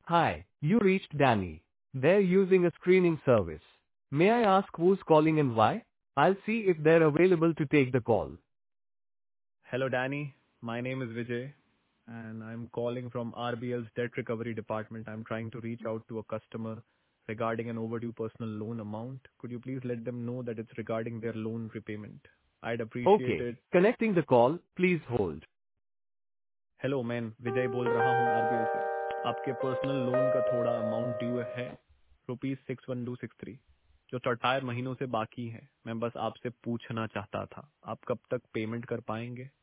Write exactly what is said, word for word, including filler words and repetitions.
Hi, you reached Danny. They're using a screening service. May I ask who's calling and why? I'll see if they're available to take the call. Hello, Danny. My name is Vijay, and I'm calling from R B L's debt recovery department. I'm trying to reach out to a customer regarding an overdue personal loan amount. Could you please let them know that it's regarding their loan repayment? I'd appreciate Okay, it. connecting the call, please hold. Hello, मैं विजय बोल रहा हूँ RBL से। आपके personal loan का थोड़ा amount due है, rupees six one two six three, जो चौठाई महीनों से बाकी है। मैं बस आपसे पूछना चाहता था, आप कब तक पेमेंट कर पाएंगे?